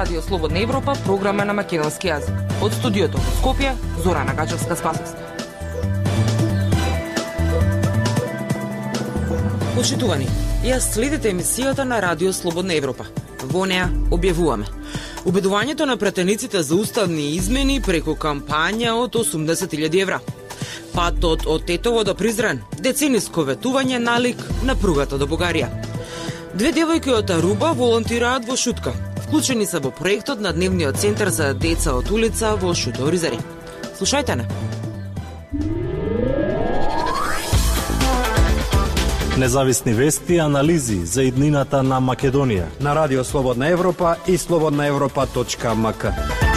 Радио Слободна Европа, програма на македонски јазик. Од студиото во Скопје, Зорана Гачевска-Спасовска. Почитувани, ја следите емисијата на Радио Слободна Европа. Во неа објавуваме убедувањето на пратениците за уставни измени преку кампања од 80.000 евра. Патот од Тетово до Призрен, децениско ветување налик на пругата до Бугарија. Две девојки од Аруба волонтираат во Шутка. Вклучени се во проектот на Дневниот центар за деца од улица во Шута Оризари. Слушајте не. Независни вести и анализи за иднината на Македонија на Радио Слободна Европа и slobodnaevropa.mk.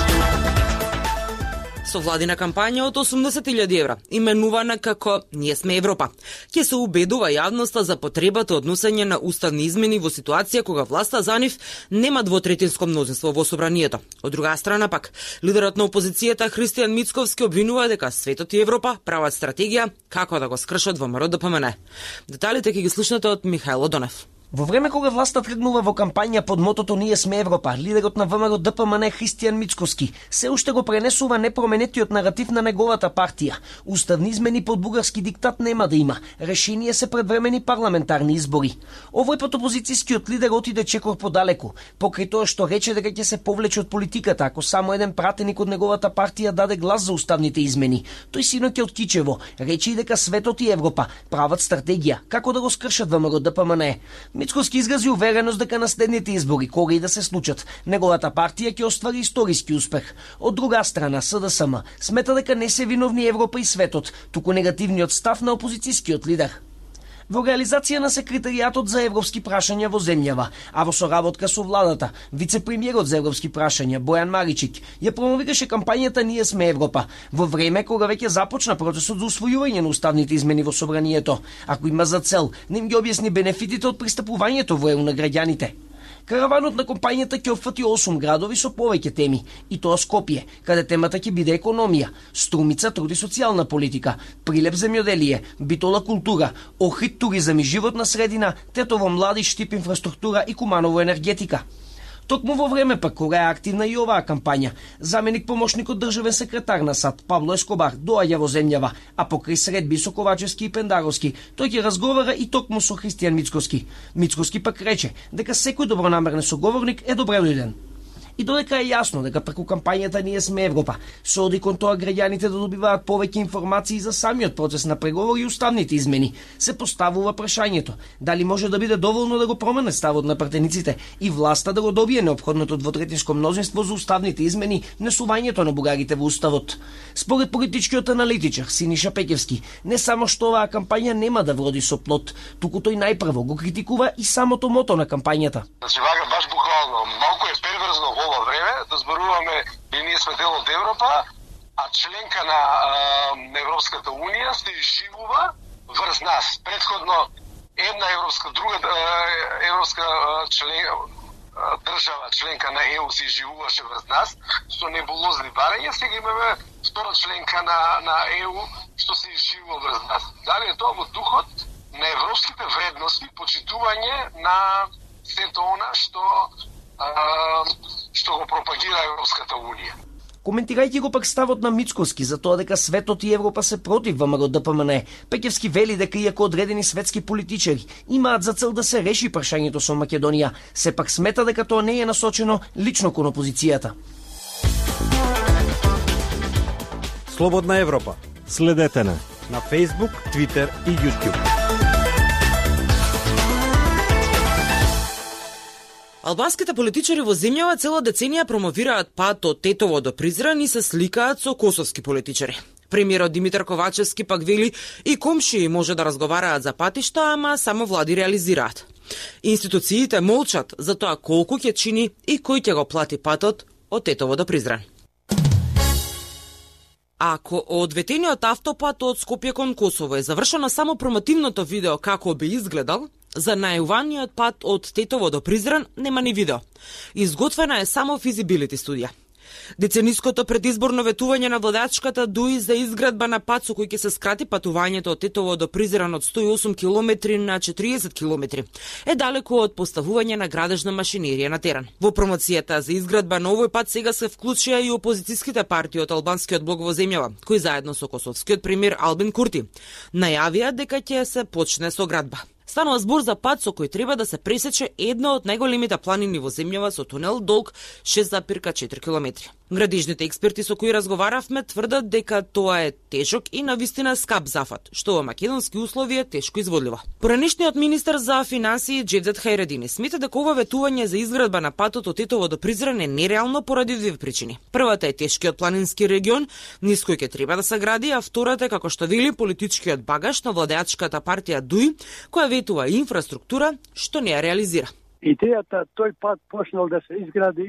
Со владина кампања од 80.000 евра, именувана како Ние сме Европа, ќе се убедува јавноста за потребата од носење на уставни измени во ситуација кога власта за нив нема двотретинско мнозинство во собранието. Од друга страна пак, лидерот на опозицијата Христијан Мицковски обвинува дека светот и Европа прават стратегија како да го скршат ВМРО ДПМН. Деталите ќе ги слушнете од Михајло Донев. Во време кога власта тргнува во кампања под мотото Ние сме Европа, лидерот на ВМРО ДПМН Христијан Мицковски се уште го пренесува непроменетиот наратив на неговата партија. Уставни измени под бугарски диктат нема да има. Решение се предвремени парламентарни избори. Овој пат опозицијскиот лидер отиде чекор подалеку, покрај тоа што рече дека ќе се повлече од политиката ако само еден пратеник од неговата партија даде глас за уставните измени. Тој синоќ од Кичево рече и дека светот и Европа прават стратегија како да го скршат ВМРО ДПМН. Мицковски изрази увереност дека на следните избори, кога и да се случат, неговата партија ќе оствари историски успех. Од друга страна, СДСМ смета дека не се виновни Европа и светот, туку негативниот став на опозицијскиот лидер. Во реализација на секретаријатот за европски прашања во земјава, а во соработка со владата, вице-премиерот за европски прашања Бојан Маричик ја промовираше кампањата Ние сме Европа, во време кога веќе започна процесот за усвојување на уставните измени во собранието, ако има за цел да им ги објасни бенефитите од пристапувањето во ЕУ на граѓаните. Караванот на кампањата ќе опфати 8 градови со повеќе теми, и тоа Скопје, каде темата ќе биде економија, Струмица труд и социјална политика, Прилеп земјоделие, Битола култура, Охрид туризам и животна средина, Тетово млади Штип инфраструктура и Куманово енергетика. Токму во време пак кога е активна и оваа кампања, заменик помошникот државен секретар на САД Пабло Ескобар доаѓа во земјава, а покрај средби со Ковачевски и Пендаровски, тој ќе разговара и токму со Христијан Мицковски. Мицковски пак рече дека секој добронамерен соговорник е добре дојден. И додека е јасно дека преку кампањата Ние сме Европа се оди кон тоа граѓаните да добиваат повеќе информации за самиот процес на преговори и уставните измени, се поставува прашањето дали може да биде доволно да го промене ставот на пратениците и власта да го добие неопходното двотретинско мнозинство за уставните измени, несувањето на бугарите во уставот. Според политичкиот аналитичар Синиша Пеќевски, не само што оваа кампања нема да вроди со плод, туку тој најпрво го критикува и самото мото на кампањата. Значи, баш буквално, малку е перверзно ова време да зборуваме и ние сме дел од Европа, а членка на Европската унија се живува врз нас. Претходно една друга европска држава, членка на ЕУ се живуваше врз нас со небулозни барања, сега имаме втора членка на ЕУ што се живува врз нас. Дали е тоа во духот на европските вредности, почитување на сето она што го пропагира Европската унија. Коментирајќи го пак ставот на Мицковски за тоа дека светот и Европа се против ВМРО ДПМН, Пеќевски вели дека иако одредени светски политичари имаат за цел да се реши прашањето со Македонија, сепак смета дека тоа не е насочено лично кон опозицијата. Слободна Европа. Следете на Facebook, Twitter и YouTube. Албанските политичари во земјава цела деценија промовираат пат од Тетово до Призрен и се сликаат со косовски политичари. Премиерот Димитар Ковачевски пак вели и комшии може да разговараат за патишта, ама само влади реализираат. Институциите молчат за тоа колку ќе чини и кој ќе го плати патот од Тетово до Призрен. Ако од ветениот автопат од Скопје кон Косово е завршено само промотивното видео како би изгледал, за најуваниот пат од Тетово до Призрен нема ни видео. Изготвена е само физибилити студија. Децениското предизборно ветување на владачката ДУИ за изградба на пат со кој ќе се скрати патувањето од Тетово до Призран од 108 км на 40 км е далеко од поставување на градежна машинерија на терен. Во промоцијата за изградба на овој пат сега се вклучија и опозицијските партии од албанскиот блок во земјава, кои заедно со косовскиот премиер Албин Курти најавија дека ќе се почне со градба. Станува збор за пат со кој треба да се пресече една од најголемите планини во земјава со тунел долг 6,4 км. Градежните експерти со кои разговаравме тврдат дека тоа е тежок и навистина скап зафат, што во македонски услови е тешко изводливо. Поранешниот министер за финансии Джевдет Хајредини смета дека ова ветување за изградба на патот од Тетово до Призран е нереално поради две причини. Првата е тешкиот планински регион, низ кој ќе треба да се гради, а втората е, како што вели, политичкиот багаж на владеачката партија ДУИ, која ветува инфраструктура што не ја реализира. Идејата тој пат почнал да се изгради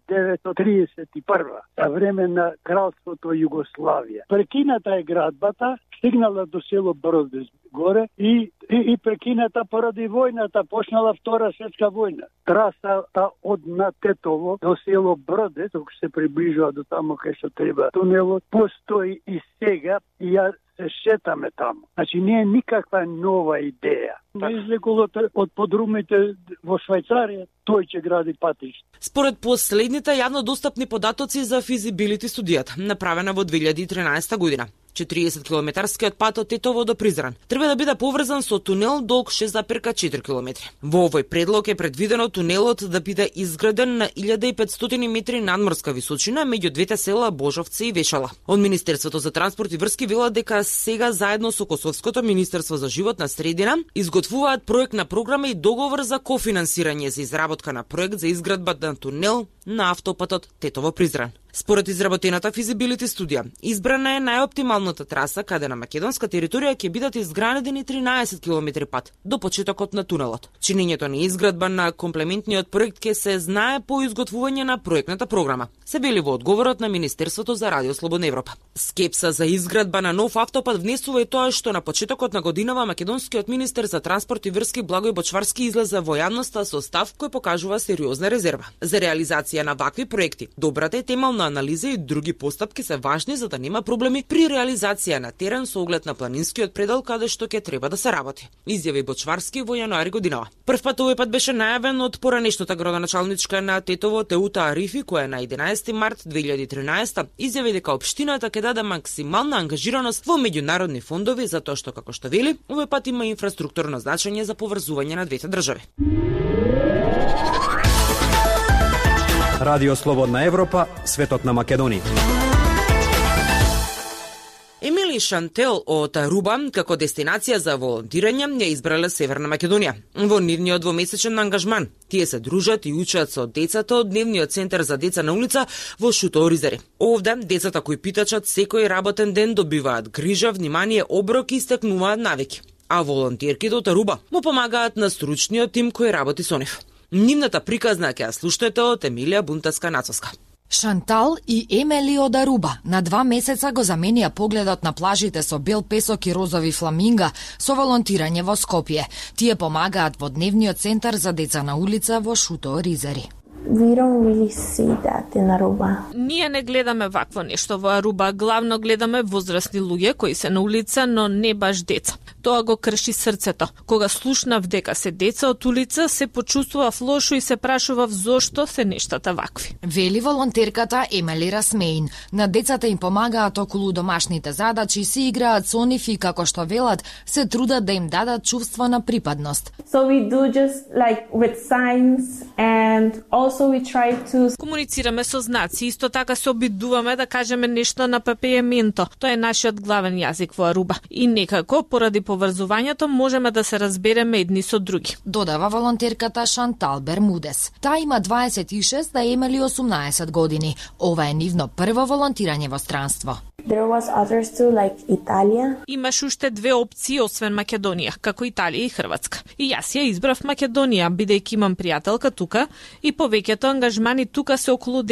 1931 за време на кралството Југославија. Прекината е градбата, стигнала до село Бродес горе и прекината поради војната, почнала Втора светска војна. Трасата од на Тетово до село Бродес, докато се приближува до тамо кај што треба тунелот, постои и сега и ја се шетаме таму. Значи не е никаква нова идеја. Не излекувало од подрумите во Швајцарија, тој ќе гради патишта. Според последните јавно достапни податоци за физибилити студијата, направена во 2013 година, 40-километарскиот пат од Тетово до Призран треба да биде поврзан со тунел долг 6,4 км. Во овој предлог е предвидено тунелот да биде изграден на 1500 метри надморска височина меѓу двете села Божовци и Вешала. Од Министерството за транспорт и врски велат дека сега заедно со Косовското Министерство за животна средина изготвуваат проектна програма и договор за кофинансирање за изработка на проект за изградба на тунел на автопатот Тетово-Призран. Според изработената физибилити студија, избрана е најоптималната траса каде на македонска територија ќе бидат изградени 13 км пат до почетокот на тунелот. Чинењето на изградба на комплементниот проект ќе се знае по изготвување на проектната програма, се вели во одговорот на Министерството за Радио Слободна Европа. Скепса за изградба на нов автопат внесува и тоа што на почетокот на годинава македонскиот министер за транспорт и врски Благој Бочварски излезе во јавноста со став кој покажува сериозна резерва. За реализација на вакви проекти, добрата и темална анализа и други постапки се важни за да нема проблеми при реализација на терен со оглед на планинскиот предел каде што ќе треба да се работи, изјави Бочварски во јануари годинава. Првпат овој пат беше најавен од поранешната градоначалничка на Тетово Теута Арифи, која на 11 март 2013 изјави дека општината ќе даде максимална ангажираност во меѓународни фондови затоа што, како што вели, овој пат има инфраструктурно значење за поврзување на двете држави. Радио Слободна Европа, светот на Македонија. Емили Шантел од Аруба како дестинација за волонтирање ја избрала Северна Македонија. Во нивниот двомесечен ангажман, тие се дружат и учат со децата од дневниот центар за деца на улица во Шуто Оризари. Овде децата кои питачат секој работен ден добиваат грижа, внимание, оброк и стекнуваат навики. А волонтерките од Аруба му помагаат на стручниот тим кој работи со нив. Нивната приказна ќе ја слушнете од Емилија Бунтаска-Нацовска. Шантал и Емели од Аруба на 2 месеца го заменија погледот на плажите со бел песок и розови фламинга со волонтирање во Скопје. Тие помагаат во дневниот центар за деца на улица во Шуто Оризари. We don't really see that in Aruba. Ние не гледаме вакво нешто во Аруба, главно гледаме возрастни луѓе кои се на улица, но не баш деца. Тоа го крши срцето. Кога слушнав дека се деца од улица, се почувствував лошо и се прашував зошто се нештата вакви. Вели волонтерката Емели Расмеин. На децата им помагаат околу домашните задачи, си играат со нив и како што велат, се трудат да им дадат чувство на припадност. So we do just like with signs and also we try to... Комуницираме со знаци, исто така се обидуваме да кажеме нешто на папиементо. Тоа е нашиот главен јазик во Аруба. И некако, поради поврзувањето, можеме да се разбереме едни со други. Додава волонтерката Шантал Бермудес. Таа има 26, да Емели 18 години. Ова е нивно прво волонтирање во странство. There was others too, like Italia. Имаш уште две опции освен Македонија, како Италија и Хрватска. И јас ја избрав Македонија, бидејќи имам пријателка тука и повеќето ангажмани тука се околу деца.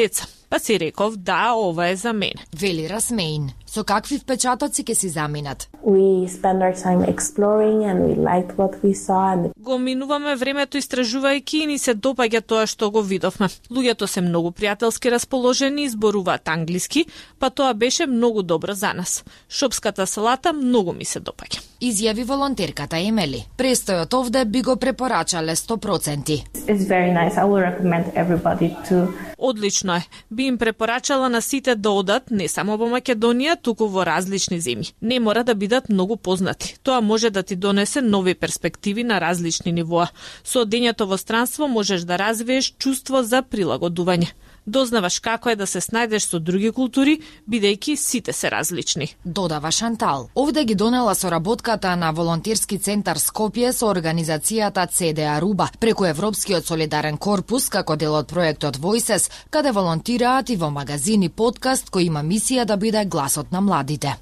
Па си реков да, ова е за мене. Вели Расмеин. Со какви впечатоци ќе си заминат? We spend our time exploring and we liked what we saw. And Го минуваме времето истражувајќи и ни се допаѓа тоа што го видовме. Луѓето се многу пријателски расположени, зборуваат англиски, па тоа беше многу добро за нас. Шопската салата многу ми се допаѓа. Изјави волонтерката Емели. Престојот овде би го препорачале 100%. it's very nice. I will recommend everybody to. Одлично е. Би им препорачала на сите да одат не само во Македонија, туку во различни земји. Не мора да бидат многу познати. Тоа може да ти донесе нови перспективи на различни нивоа. Со одењето во странство можеш да развиеш чувство за прилагодување. Дознаваш како е да се снајдеш со други култури, бидејќи сите се различни. Додава Шантал. Овде ги донела соработката на волонтерски центар Скопје со организацијата CDA Руба преку Европскиот солидарен корпус како дел од проектот Voices, каде волонтираат и во магазин и подкаст кој има мисија да биде гласот на младите.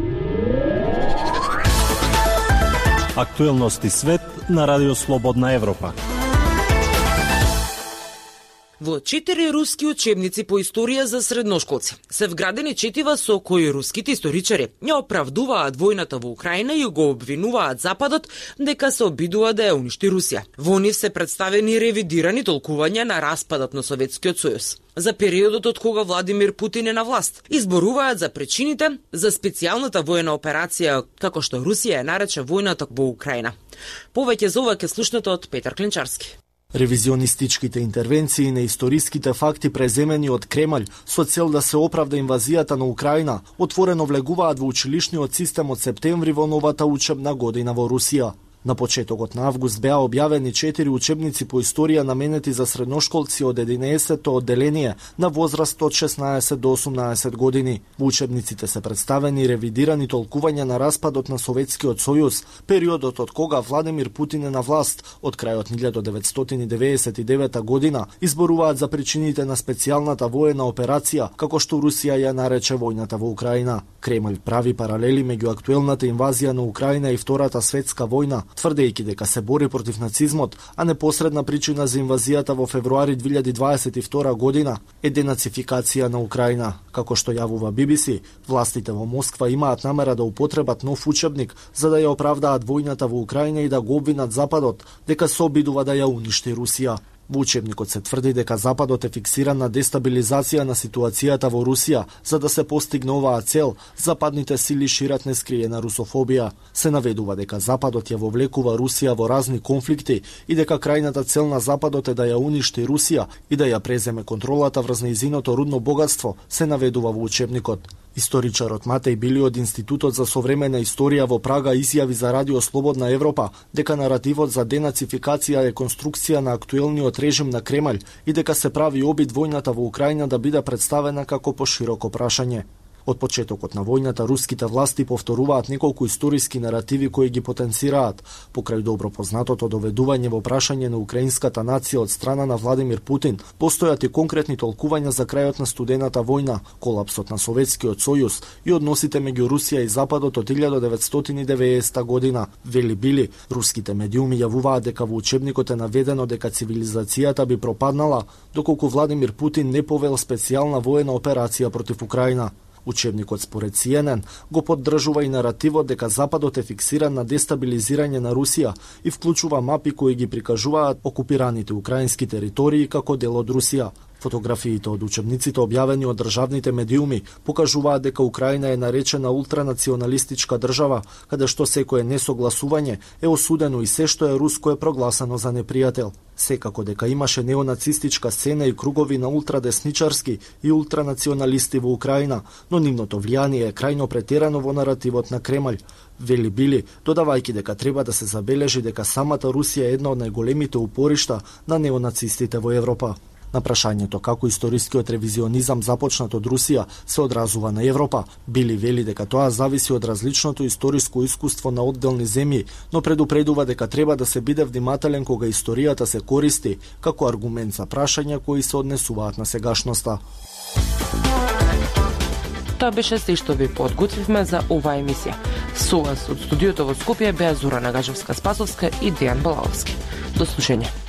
Актуелности свет на Радио Слободна Европа. Во 4 руски учебници по историја за средношколци се вградени четива со кои руските историчари ја оправдуваат војната во Украина и го обвинуваат Западот дека се обидува да ја уништи Русија. Во нив се представени ревидирани толкувања на распадот на Советскиот сојуз за периодот од кога Владимир Путин е на власт. Изборуваат за причините за специјалната воена операција, како што Русија ја нарече војната во Украина. Повеќе за ова ќе слушнете од Петар Клинчарски. Ревизионистичките интервенции на историските факти преземени од Кремљ со цел да се оправда инвазијата на Украина отворено влегуваат во училишниот систем од септември во новата учебна година во Русија. На почетокот на август беа објавени 4 учебници по историја наменети за средношколци од 11-то одделение на возраст од 16 до 18 години. Во учебниците се представени ревидирани толкувања на распадот на Советскиот сојуз, периодот од кога Владимир Путин е на власт, од крајот 1999 година, изборуваат за причините на специјалната воена операција, како што Русија ја нарече војната во Украина. Кремљ прави паралели меѓу актуелната инвазија на Украина и Втората светска војна, тврдејќи дека се бори против нацизмот, а непосредна причина за инвазијата во февруари 2022 година е денацификација на Украина. Како што јавува BBC, властите во Москва имаат намера да употребат нов учебник за да ја оправдаат војната во Украина и да го обвинат Западот дека се обидува да ја уништи Русија. Во учебникот се тврди дека Западот е фиксиран на дестабилизација на ситуацијата во Русија, за да се постигне оваа цел, западните сили шират нескриена русофобија. Се наведува дека Западот ја вовлекува Русија во разни конфликти и дека крајната цел на Западот е да ја уништи Русија и да ја преземе контролата врз нејзиното рудно богатство, се наведува во учебникот. Историчарот Матеј Били од Институтот за современа историја во Прага изјави за Радио Слободна Европа дека наративот за денацификација е конструкција на актуелниот режим на Кремљ и дека се прави обид војната во Украина да биде представена како пошироко прашање. Од почетокот на војната, руските власти повторуваат неколку историски наративи кои ги потенцираат. Покрај добро познатото доведување во прашање на украинската нација од страна на Владимир Путин, постојат и конкретни толкувања за крајот на студената војна, колапсот на Советскиот сојуз и односите меѓу Русија и Западот од 1990 година. Вели Били, руските медиуми јавуваат дека во учебникот е наведено дека цивилизацијата би пропаднала доколку Владимир Путин не повел специјална воена операција против Украина. Учебникот според CNN го поддржува и наративот дека Западот е фиксиран на дестабилизирање на Русија и вклучува мапи кои ги прикажуваат окупираните украински територии како дел од Русија. Фотографиите од учебниците објавени од државните медиуми покажуваат дека Украина е наречена ултранационалистичка држава, каде што секое несогласување е осудено и се што е руско е прогласено за непријател. Секако дека имаше неонацистичка сцена и кругови на ултрадесничарски и ултранационалисти во Украина, но нивното влијание е крајно претерано во наративот на Кремљ. Вели Били, додавајќи дека треба да се забележи дека самата Русија е една од најголемите упоришта на неонацистите во Европа. На прашањето како историскиот ревизионизам започнат од Русија се одразува на Европа, Били вели дека тоа зависи од различното историско искуство на одделни земји, но предупредува дека треба да се биде внимателен кога историјата се користи како аргумент за прашања кои се однесуваат на сегашноста. Тоа беше се што ви подготвивме за оваа емисија. Со вас од студиото во Скопје беа Зора Нагажевска-Спасовска и Дејан Балаловски. До слушање.